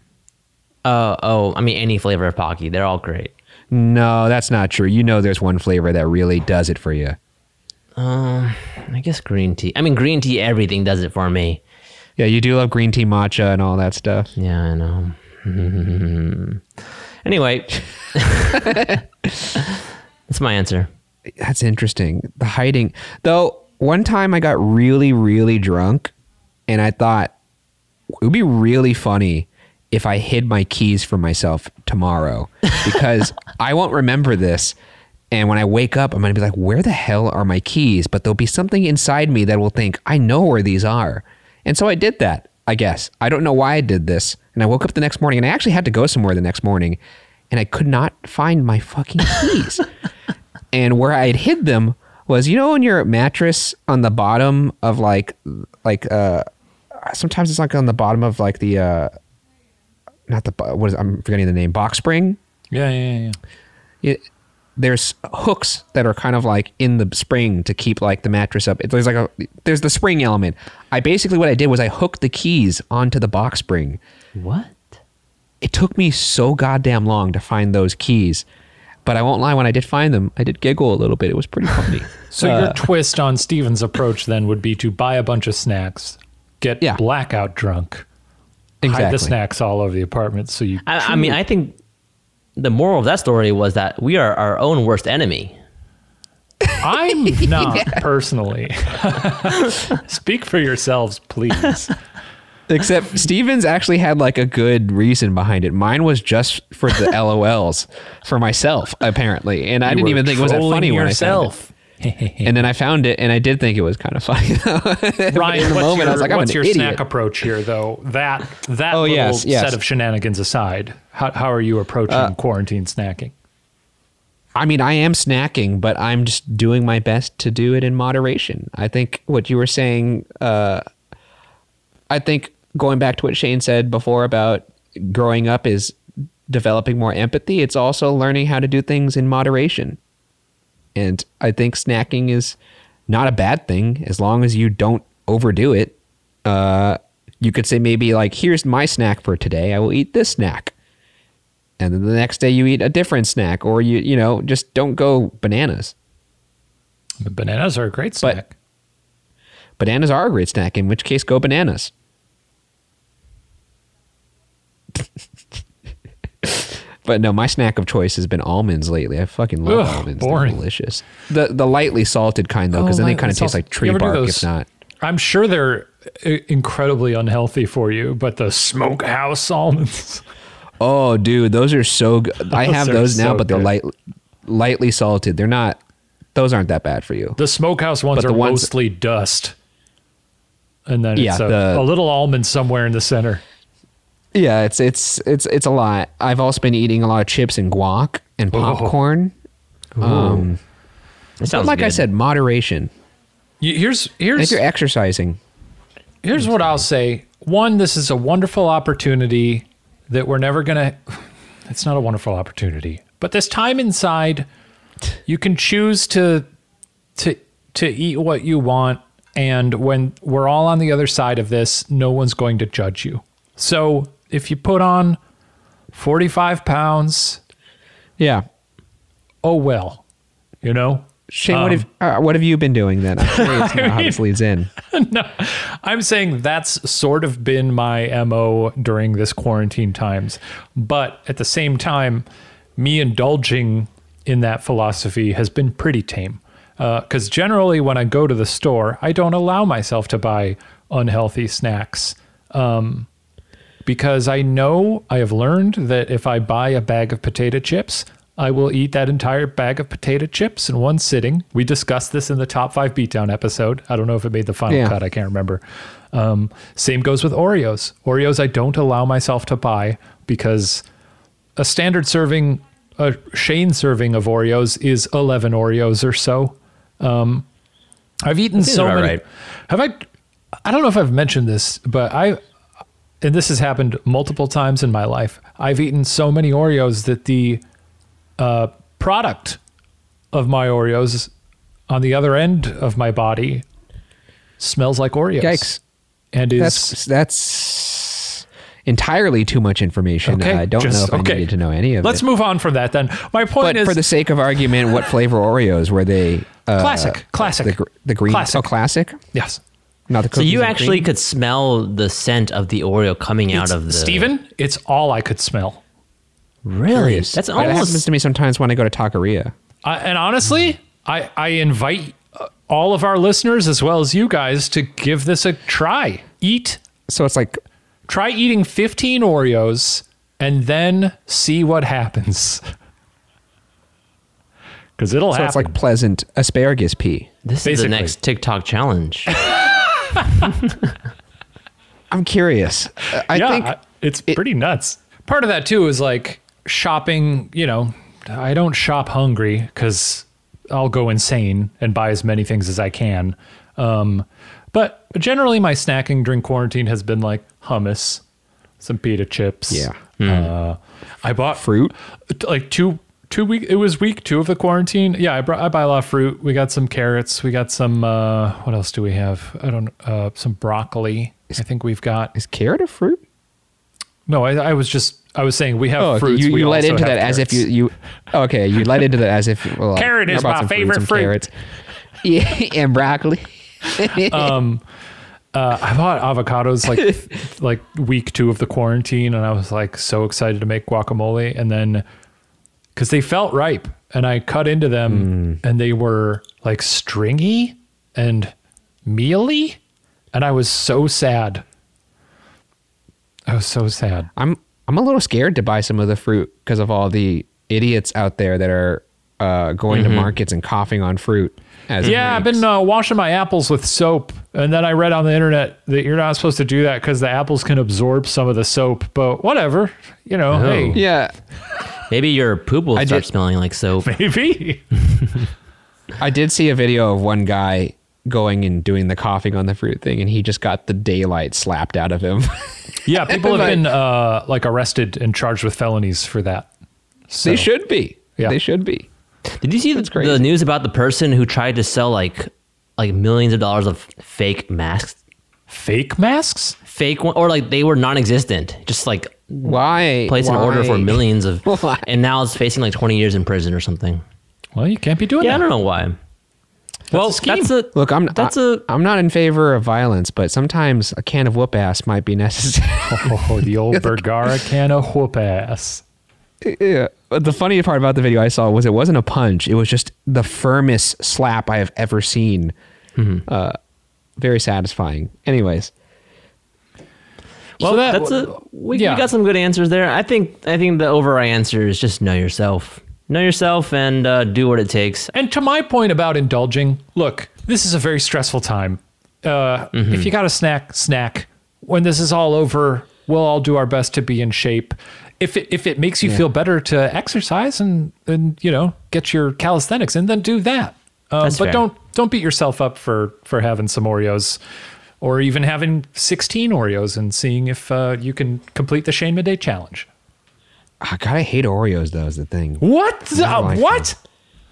Uh, oh, I mean, any flavor of Pocky. They're all great. No, that's not true. You know there's one flavor that really does it for you. I guess green tea. I mean, green tea, everything does it for me. Yeah, you do love green tea matcha and all that stuff. Yeah, I know. Anyway, that's my answer. That's interesting. The hiding. Though, one time I got really, really drunk and I thought it would be really funny if I hid my keys from myself tomorrow because I won't remember this. And when I wake up, I'm going to be like, where the hell are my keys? But there'll be something inside me that will think, I know where these are. And so I did that, I guess. I don't know why I did this. And I woke up the next morning and I actually had to go somewhere the next morning and I could not find my fucking keys. And where I had hid them was, you know, on your mattress on the bottom of like, like, uh, sometimes it's like on the bottom of like the, uh, not the, what is, I'm forgetting the name, box spring. Yeah, yeah, yeah. yeah. It, there's hooks that are kind of like in the spring to keep like the mattress up. It, there's like a, there's the spring element. I basically, what I did was I hooked the keys onto the box spring. What? It took me so goddamn long to find those keys. But I won't lie, when I did find them, I did giggle a little bit. It was pretty funny. So your twist on Steven's approach then would be to buy a bunch of snacks, get Yeah. blackout drunk, hide Exactly. the snacks all over the apartment so you I, I mean, I think the moral of that story was that we are our own worst enemy. I'm not personally. Speak for yourselves, please. Except Steven's actually had like a good reason behind it. Mine was just for the L O Ls for myself, apparently. And I You didn't were even think it was that trolling funny when I found it. yourself. And then I found it and I did think it was kind of funny. But Ryan, in the what's moment, your, I was like, I'm what's an your idiot. snack approach here, though? That that Oh, little yes, yes. set of shenanigans aside, how, how are you approaching Uh, quarantine snacking? I mean, I am snacking, but I'm just doing my best to do it in moderation. I think what you were saying, uh, I think going back to what Shane said before about growing up is developing more empathy. It's also learning how to do things in moderation. And I think snacking is not a bad thing as long as you don't overdo it. Uh, you could say maybe like, here's my snack for today. I will eat this snack. And then the next day you eat a different snack, or you you know just don't go bananas. The bananas are a great But- snack. Bananas are a great snack, in which case go bananas. But no, my snack of choice has been almonds lately. I fucking love Ugh, almonds. boring. They're delicious. The the lightly salted kind though, Oh, because then they lightly kind of taste salted. like tree You ever do bark. those- If not, I'm sure they're i- incredibly unhealthy for you, but the smokehouse almonds. oh dude, those are so good. I Those have are those now, so but they're good. light, lightly salted. They're not. Those aren't that bad for you. The smokehouse ones But are the ones- mostly dust. And then Yeah, it's a, the- a little almond somewhere in the center. Yeah, it's it's it's it's a lot. I've also been eating a lot of chips and guac and Oh. popcorn. Um, That but sounds like I good. said, moderation. You- Here's And if here's you're exercising, here's what I'll say. One, this is a wonderful opportunity that we're never gonna. It's not a wonderful opportunity, but this time inside, you can choose to to to eat what you want, and when we're all on the other side of this, no one's going to judge you. So if you put on forty-five pounds, yeah. oh well, you know. Shane, what have uh, what have you been doing then? I'm curious now how this leads in. No, I'm saying that's sort of been my M O during this quarantine times. But at the same time, me indulging in that philosophy has been pretty tame. Because generally, when I go to the store, I don't allow myself to buy unhealthy snacks. Um, because I know I have learned that if I buy a bag of potato chips, I will eat that entire bag of potato chips in one sitting. We discussed this in the top five beatdown episode. I don't know if it made the final Yeah. cut. I can't remember. Um, same goes with Oreos. Oreos I don't allow myself to buy because a standard serving, a Shane serving of Oreos is eleven Oreos or so. Um, I've eaten seems so about many. right. Have I? I don't know if I've mentioned this, but I, and this has happened multiple times in my life. I've eaten so many Oreos that the uh, product of my Oreos on the other end of my body smells like Oreos. Yikes! And is That's that's entirely too much information. okay. I don't just- know if okay. I needed to know any of Let's it. move on from that then. My point But is for the sake of argument, what flavor Oreos were they? Uh, Classic, classic. The, gr- the green. Classic. Oh, classic. yes. Not the So cookies you and actually cream? could smell the scent of the Oreo coming out It's- of the. Steven, it's all I could smell. Really? Curious. That's That happens almost. to me sometimes when I go to Taqueria. I, and honestly, I, I invite uh, all of our listeners as well as you guys to give this a try. Eat, So it's like try eating fifteen Oreos and then see what happens. Because it'll so happen. it's like pleasant asparagus pea. This is basically. the next TikTok challenge. I'm curious. Uh, I yeah, think I- it's it- pretty nuts. Part of that too is like shopping. You know, I don't shop hungry because I'll go insane and buy as many things as I can. Um, but generally, my snacking during quarantine has been like hummus, some pita chips. Yeah. Uh, I bought fruit. like two two week. It was week two of the quarantine. Yeah, I brought I buy a lot of fruit. We got some carrots. We got some. Uh, what else do we have? I don't. Uh, some broccoli. I think we've got. Is carrot a fruit? No, I, I was just I was saying we have Oh, okay. fruits. you, we you led also into have that as if carrots. you you. Okay, you led into that as if well, Carrot I is bought my some favorite some fruit. Carrots. Yeah, and broccoli. Um, uh, I bought avocados like like week two of the quarantine, and I was like so excited to make guacamole, and then because they felt ripe, and I cut into them, and they were like stringy and mealy, and I was so sad. I was so sad. I'm I'm a little scared to buy some of the fruit because of all the idiots out there that are uh, going to markets and coughing on fruit. As it Yeah, I've makes. been uh, washing my apples with soap, and then I read on the internet that you're not supposed to do that because the apples can absorb some of the soap. But whatever, you know, Oh. hey, Yeah, Maybe your poop will I start did- smelling like soap. maybe. I did see a video of one guy going and doing the coughing on the fruit thing, and he just got the daylight slapped out of him. Yeah, people have Like- been uh, like arrested and charged with felonies for that. So, They should be. Yeah. They should be. Did you see the, crazy. the news about the person who tried to sell like like millions of dollars of fake masks? fake masks. Fake one, or like they were non-existent. Just like Why place an why? order for millions of, Why? and now it's facing like twenty years in prison or something. Well, you can't be doing Yeah, I that. don't know why. well, a scheme. that's a Look, I'm that's I, a I'm not in favor of violence, but sometimes a can of whoop ass might be necessary. Oh, the old Bergara can of whoop ass. Yeah. But the funny part about the video I saw was it wasn't a punch. It was just the firmest slap I have ever seen. Mm-hmm. Uh, very satisfying. Anyways. Well, so that, that's a we, yeah. we got some good answers there. I think I think the overall answer is just know yourself. Know yourself and uh, do what it takes. And to my point about indulging, look, this is a very stressful time. Uh, mm-hmm. If you got a snack, snack. When this is all over, we'll all do our best to be in shape. If it, if it makes you yeah. feel better to exercise and, and, you know, get your calisthenics in, then do that. Um, but fair. don't don't beat yourself up for, for having some Oreos or even having sixteen Oreos and seeing if uh, you can complete the Shane Madej challenge. Oh, God, I hate Oreos, though, is the thing. What? Uh, what? Them.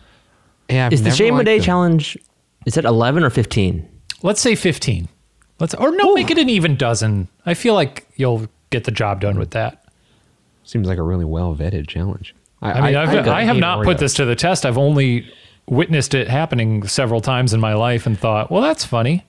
Yeah, I've is the Shane Madej them. challenge, is it eleven or fifteen? Let's say fifteen. Let's Or no, Ooh. make it an even dozen. I feel like you'll get the job done with that. Seems like a really well-vetted challenge. I, I mean, I, I've, I, I have not Oreos. put this to the test. I've only witnessed it happening several times in my life and thought, well, that's funny.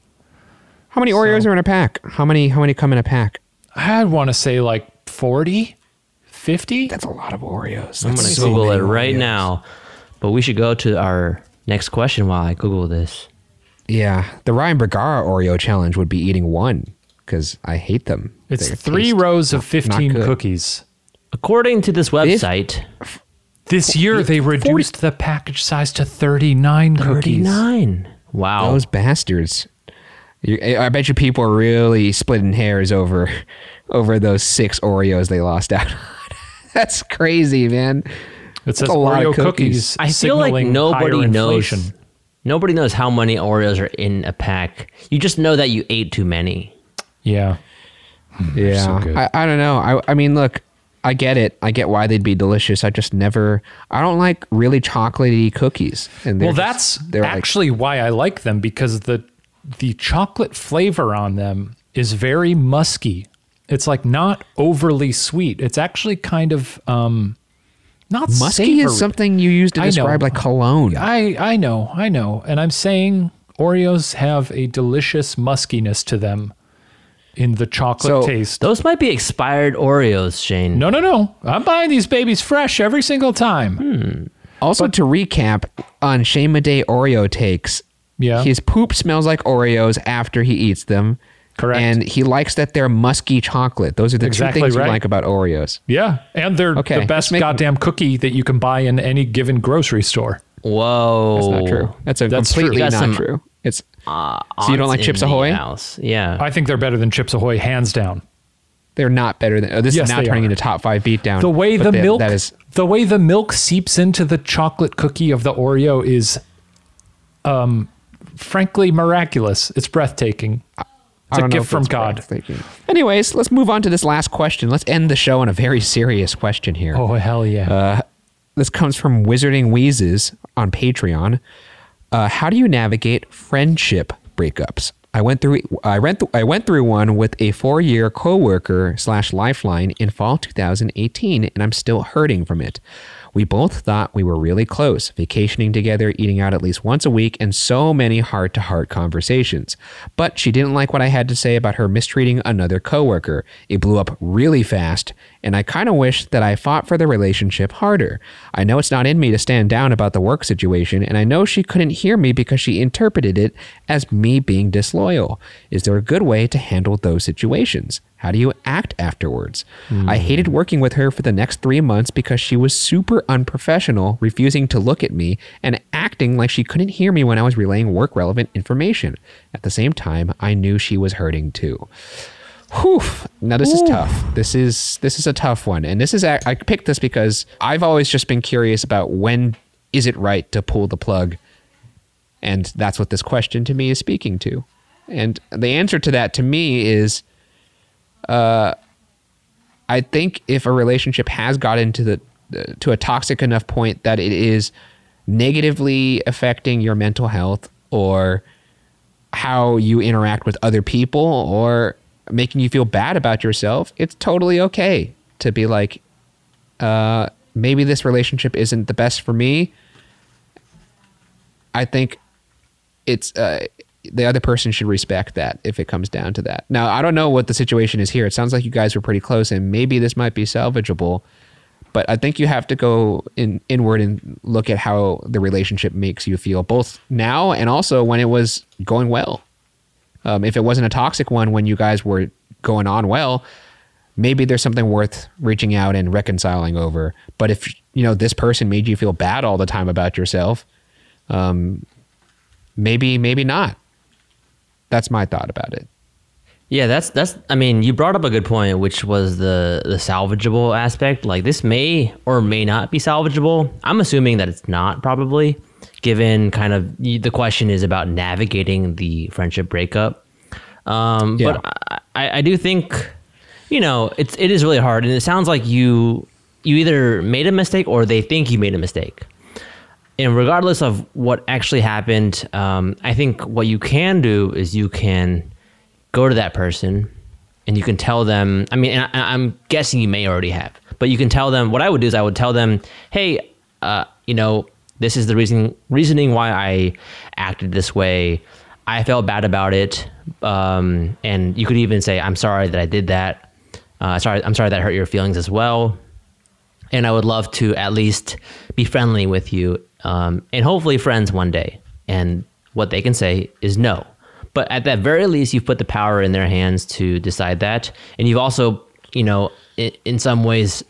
How many Oreos so, are in a pack? How many How many come in a pack? I'd want to say like forty, fifty. That's a lot of Oreos. I'm going to so Google it Oreos. right now. But we should go to our next question while I Google this. Yeah, the Ryan Bergara Oreo challenge would be eating one because I hate them. It's Their three rows of fifteen cookies. According to this website, if, this year they reduced forty, the package size to thirty-nine cookies. thirty-nine. Wow. Those bastards. You, I bet you people are really splitting hairs over over those six Oreos they lost out on. That's crazy, man. It says Oreo cookies. I feel like nobody knows. Nobody knows how many Oreos are in a pack. You just know that you ate too many. Yeah. Yeah. So I, I don't know. I, I mean, look, I get it. I get why they'd be delicious. I just never, I don't like really chocolatey cookies. And well, just, that's actually like, why I like them, because the the chocolate flavor on them is very musky. It's like not overly sweet. It's actually kind of um, not musky savory. Is something you use to describe like cologne. I, I know, I know. And I'm saying Oreos have a delicious muskiness to them in the chocolate so, taste. Those might be expired Oreos, Shane. No, no, no. I'm buying these babies fresh every single time. Hmm. Also, but, to recap on Shane Madej Oreo takes, yeah. his poop smells like Oreos after he eats them. Correct. And he likes that they're musky chocolate. Those are the exactly two things right. you like about Oreos. Yeah, and they're okay, the best make, goddamn cookie that you can buy in any given grocery store. Whoa. That's not true. That's, a That's completely true. not some, true. It's uh, So you don't like Chips Ahoy? House. Yeah. I think they're better than Chips Ahoy, hands down. They're not better than... Oh, this yes, is now turning are. into top five beatdown. The way the they, milk... That is, the way the milk seeps into the chocolate cookie of the Oreo is, um, frankly, miraculous. It's breathtaking. It's a gift from God. Anyways, let's move on to this last question. Let's end the show on a very serious question here. Oh, hell yeah. Uh, this comes from Wizarding Wheezes on Patreon. Uh, how do you navigate friendship breakups? I went through I went th- I went through one with a four-year coworker slash lifeline in fall two thousand eighteen, and I'm still hurting from it. We both thought we were really close, vacationing together, eating out at least once a week, and so many heart-to-heart conversations. But she didn't like what I had to say about her mistreating another coworker. It blew up really fast, and I kind of wish that I fought for the relationship harder. I know it's not in me to stand down about the work situation, and I know she couldn't hear me because she interpreted it as me being disloyal. Is there a good way to handle those situations? How do you act afterwards? Mm. I hated working with her for the next three months because she was super unprofessional, refusing to look at me and acting like she couldn't hear me when I was relaying work-relevant information. At the same time, I knew she was hurting too. Whew. Now this Ooh. is tough. This is this is a tough one, and this is I picked this because I've always just been curious about when is it right to pull the plug, and that's what this question to me is speaking to. And the answer to that to me is. Uh, I think if a relationship has got into the uh, to a toxic enough point that it is negatively affecting your mental health or how you interact with other people or making you feel bad about yourself, it's totally okay to be like, uh, maybe this relationship isn't the best for me. I think it's uh, the other person should respect that if it comes down to that. Now, I don't know what the situation is here. It sounds like you guys were pretty close and maybe this might be salvageable, But I think you have to go in inward and look at how the relationship makes you feel, both now and also when it was going well. Um, if it wasn't a toxic one when you guys were going on well, maybe there's something worth reaching out and reconciling over. But if, you know, this person made you feel bad all the time about yourself, um, maybe, maybe not. That's my thought about it. Yeah, that's that's. I mean, you brought up a good point, which was the the salvageable aspect. Like, this may or may not be salvageable. I'm assuming that it's not, probably, given kind of the question is about navigating the friendship breakup. Um, Yeah. But I, I do think, you know, it's it is really hard, and it sounds like you you either made a mistake or they think you made a mistake. And regardless of what actually happened, um, I think what you can do is you can go to that person and you can tell them, I mean, and I, I'm guessing you may already have, but you can tell them, what I would do is I would tell them, hey, uh, you know, this is the reason, reasoning why I acted this way. I felt bad about it. Um, and you could even say, I'm sorry that I did that. Uh, sorry, I'm sorry that hurt your feelings as well. And I would love to at least be friendly with you, um, and hopefully friends one day. And what they can say is no. But at that very least, you've put the power in their hands to decide that. And you've also, you know, in, in some ways,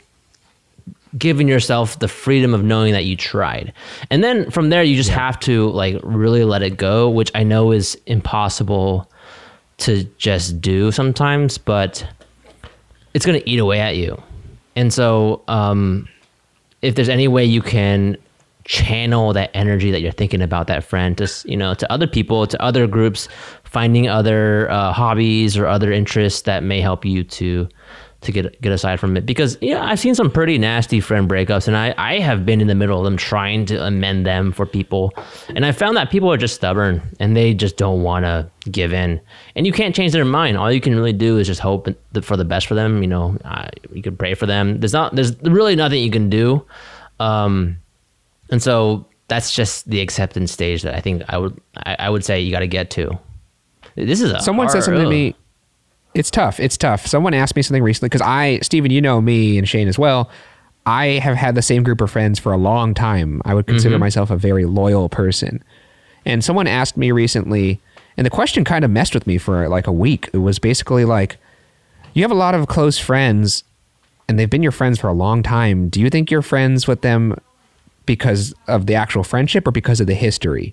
given yourself the freedom of knowing that you tried. And then from there, you just yeah. have to like really let it go, which I know is impossible to just do sometimes, but it's going to eat away at you. And so um, if there's any way you can channel that energy that you're thinking about that friend to, you know, to other people, to other groups, finding other uh, hobbies or other interests that may help you to to get get aside from it. Because yeah, I've seen some pretty nasty friend breakups, and I, I have been in the middle of them trying to amend them for people. And I found that people are just stubborn and they just don't want to give in. And you can't change their mind. All you can really do is just hope for the best for them. You know, uh, you can pray for them. There's not there's really nothing you can do. Um, And so that's just the acceptance stage that I think I would I, I would say you got to get to. This is a someone hard, said something ugh. to me. It's tough. It's tough. Someone asked me something recently because I, Steven, you know me and Shane as well. I have had the same group of friends for a long time. I would consider mm-hmm. myself a very loyal person. And someone asked me recently, and the question kind of messed with me for like a week. It was basically like, you have a lot of close friends and they've been your friends for a long time. Do you think you're friends with them because of the actual friendship or because of the history?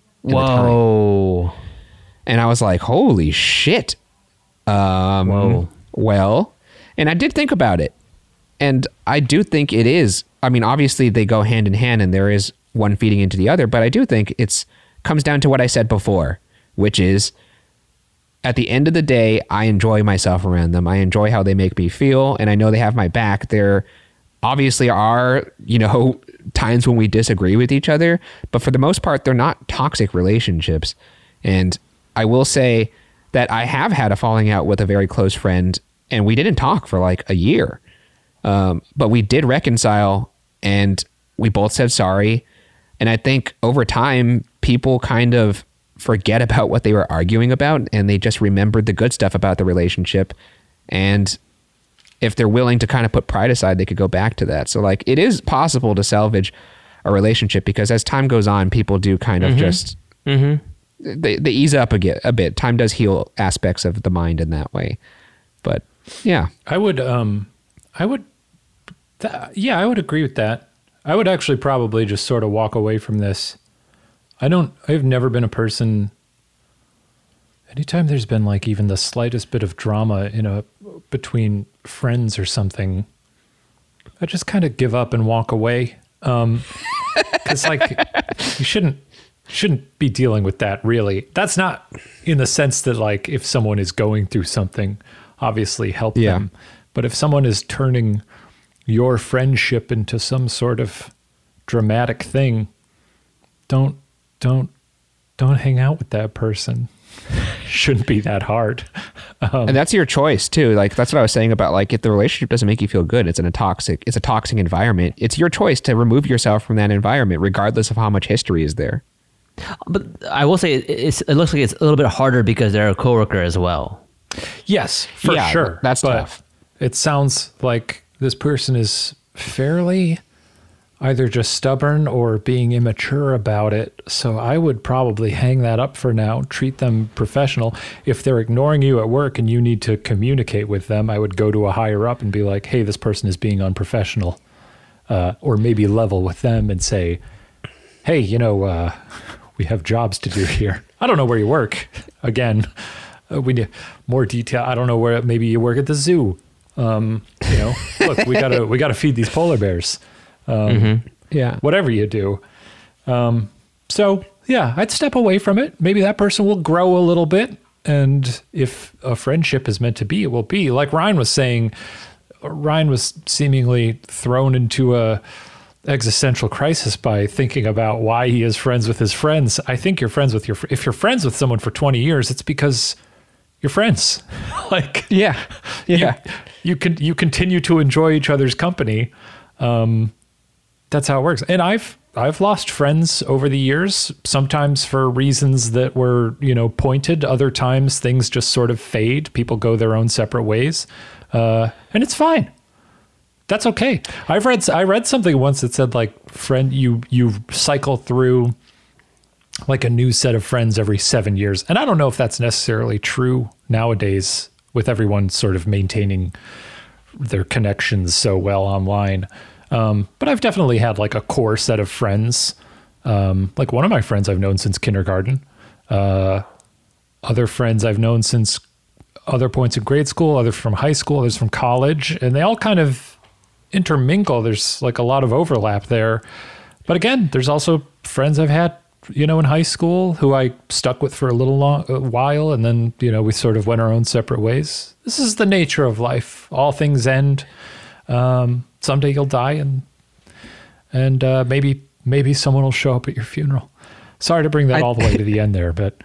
Whoa. The and I was like, holy shit. Um, Whoa. Well, and I did think about it. And I do think it is. I mean, obviously they go hand in hand and there is one feeding into the other, but I do think it's comes down to what I said before, which is at the end of the day, I enjoy myself around them. I enjoy how they make me feel, and I know they have my back. There obviously are, you know, times when we disagree with each other, but for the most part, they're not toxic relationships. And I will say that I have had a falling out with a very close friend, and we didn't talk for like a year. Um, but we did reconcile, and we both said sorry. And I think over time, people kind of forget about what they were arguing about, and they just remembered the good stuff about the relationship. And if they're willing to kind of put pride aside, they could go back to that. So like, it is possible to salvage a relationship, because as time goes on, people do kind of mm-hmm. just, mm-hmm. they, they ease up a, get, a bit. Time does heal aspects of the mind in that way. But yeah. I would, um, I would, th- yeah, I would agree with that. I would actually probably just sort of walk away from this. I don't, I've never been a person, anytime there's been like even the slightest bit of drama in a, between friends or something, I just kind of give up and walk away. Um, cause like you shouldn't, shouldn't be dealing with that really. That's not in the sense that like, if someone is going through something, obviously help yeah. them. But if someone is turning your friendship into some sort of dramatic thing, don't, don't, don't hang out with that person. Shouldn't be that hard. Um, and that's your choice too. Like, that's what I was saying about like, if the relationship doesn't make you feel good, it's in a toxic, it's a toxic environment. It's your choice to remove yourself from that environment, regardless of how much history is there. But I will say it's, it looks like it's a little bit harder because they're a coworker as well. Yes, for yeah, sure. That's but tough. It sounds like this person is fairly either just stubborn or being immature about it. So I would probably hang that up for now, treat them professional. If they're ignoring you at work and you need to communicate with them, I would go to a higher up and be like, hey, this person is being unprofessional. Uh, or maybe level with them and say, hey, you know, uh, we have jobs to do here. I don't know where you work. Again, uh, we need more detail. I don't know where, maybe you work at the zoo. Um, you know, look, we gotta, we gotta feed these polar bears. Um, Mm-hmm. Yeah. Whatever you do. Um, so yeah, I'd step away from it. Maybe that person will grow a little bit. And if a friendship is meant to be, it will be. Like Ryan was saying, Ryan was seemingly thrown into a existential crisis by thinking about why he is friends with his friends. I think you're friends with your, if you're friends with someone for twenty years, it's because you're friends. Like, Yeah. Yeah. you, you can, you continue to enjoy each other's company. Um, That's how it works. And I've I've lost friends over the years, sometimes for reasons that were, you know, pointed. Other times things just sort of fade. People go their own separate ways. Uh, and it's fine. That's okay. I've read I read something once that said like friend you you cycle through like a new set of friends every seven years. And I don't know if that's necessarily true nowadays with everyone sort of maintaining their connections so well online. Um, but I've definitely had like a core set of friends. Um, like one of my friends I've known since kindergarten. Uh, other friends I've known since other points in grade school, others from high school, others from college, and they all kind of intermingle. There's like a lot of overlap there. But again, there's also friends I've had, you know, in high school who I stuck with for a little long, a while, and then, you know, we sort of went our own separate ways. This is the nature of life. All things end. Um, someday you'll die, and and uh, maybe maybe someone will show up at your funeral. Sorry to bring that I, all the way to the end there, but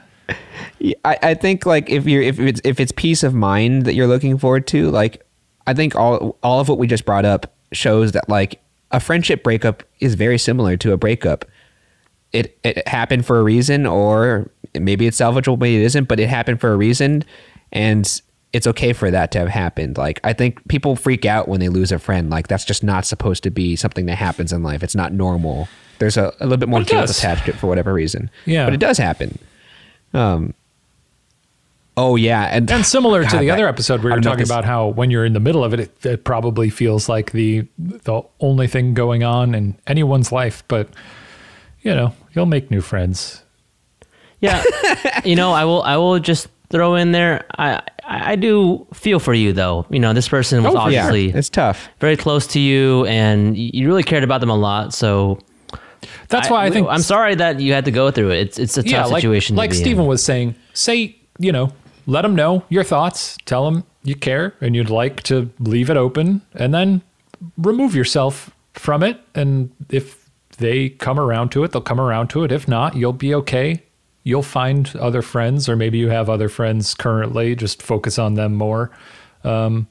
I, I think like if you're if it's if it's peace of mind that you're looking forward to, like I think all all of what we just brought up shows that like a friendship breakup is very similar to a breakup. It it happened for a reason, or maybe it's salvageable, maybe it isn't, but it happened for a reason, and it's okay for that to have happened. Like, I think people freak out when they lose a friend. Like, that's just not supposed to be something that happens in life. It's not normal. There's a, a little bit more guilt attached to it for whatever reason. Yeah. But it does happen. Um. Oh, yeah. And, and similar God, to the that- other episode where I you're don't know talking if this- about how when you're in the middle of it, it, it probably feels like the the only thing going on in anyone's life. But, you know, you'll make new friends. Yeah. You know, I will I will just throw in there, I I do feel for you though. You know, this person was Oh, yeah. obviously It's tough. very close to you, and you really cared about them a lot. So That's why I think I'm sorry that you had to go through it. It's it's a tough like, situation. Like to be Stephen in. was saying, say, you know, let them know your thoughts, tell them you care and you'd like to leave it open, and then remove yourself from it. And if they come around to it, they'll come around to it. If not, you'll be okay. You'll find other friends, or maybe you have other friends currently. Just focus on them more. Um,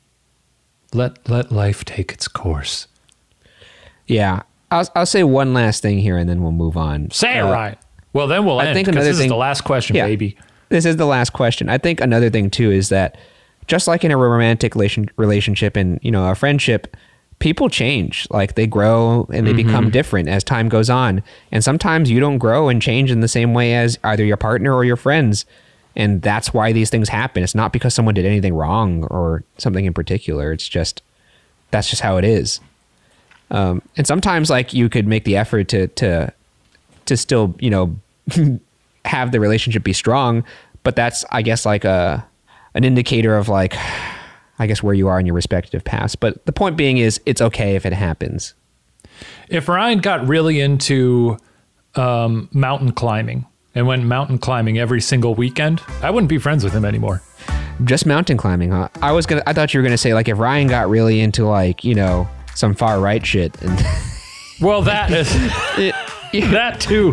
let let life take its course. Yeah. I'll, I'll say one last thing here and then we'll move on. Say it Uh, right. Well, then we'll I end, think 'cause another this is thing- the last question, Yeah. baby. This is the last question. I think another thing too is that just like in a romantic relation, relationship and, you know, a friendship, people change. Like they grow and they become different as time goes on. And sometimes you don't grow and change in the same way as either your partner or your friends. And that's why these things happen. It's not because someone did anything wrong or something in particular. It's just, that's just how it is. Um, and sometimes like you could make the effort to, to, to still, you know, have the relationship be strong, but that's, I guess, like a, an indicator of like, I guess, where you are in your respective paths. But the point being is it's okay if it happens. If Ryan got really into um, mountain climbing and went mountain climbing every single weekend, I wouldn't be friends with him anymore. Just mountain climbing, huh? I was gonna, I thought you were gonna say like if Ryan got really into like, you know, some far right shit and Well, that is that too.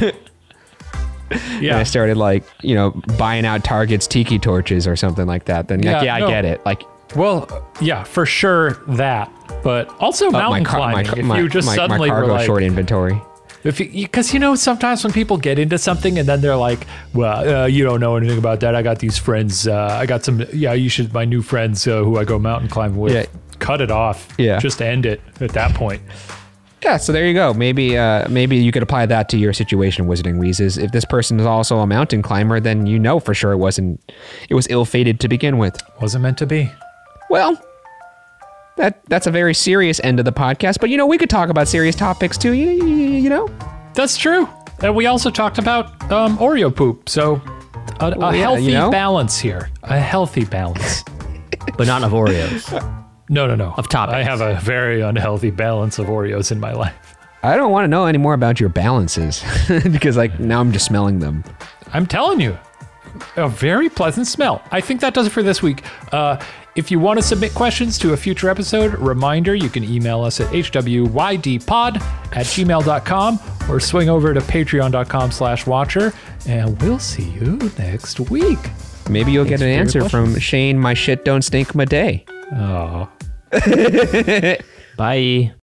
and I Yeah. started like, you know, buying out Target's tiki torches or something like that, then like, Yeah, yeah, I no. get it. Like, Well, yeah, for sure that. But also oh, mountain car- climbing. car- if my, you just my, suddenly my were cargo like, short inventory. If because you, you know sometimes when people get into something and then they're like, well, uh, you don't know anything about that. I got these friends. Uh, I got some. Yeah, you should. My new friends uh, who I go mountain climbing with. Yeah. Cut it off. Yeah. Just end it at that point. Yeah, so there you go. Maybe uh, maybe you could apply that to your situation, Wizarding Wheezes. If this person is also a mountain climber, then you know for sure it wasn't. It was ill-fated to begin with. Wasn't meant to be. Well, that that's a very serious end of the podcast. But you know, we could talk about serious topics too. You, you, you know. That's true. And we also talked about um, Oreo poop. So a, a Well, yeah, healthy you know? balance here. A healthy balance. But not of Oreos. No, no, no. Of topics. I have a very unhealthy balance of Oreos in my life. I don't want to know any more about your balances because like now I'm just smelling them. I'm telling you, a very pleasant smell. I think that does it for this week. Uh, if you want to submit questions to a future episode, reminder, you can email us at h w y d pod at gmail dot com or swing over to patreon dot com slash watcher, and we'll see you next week. Maybe you'll Thanks get an for your answer from questions. Shane, my shit don't stink my day. Oh. Bye.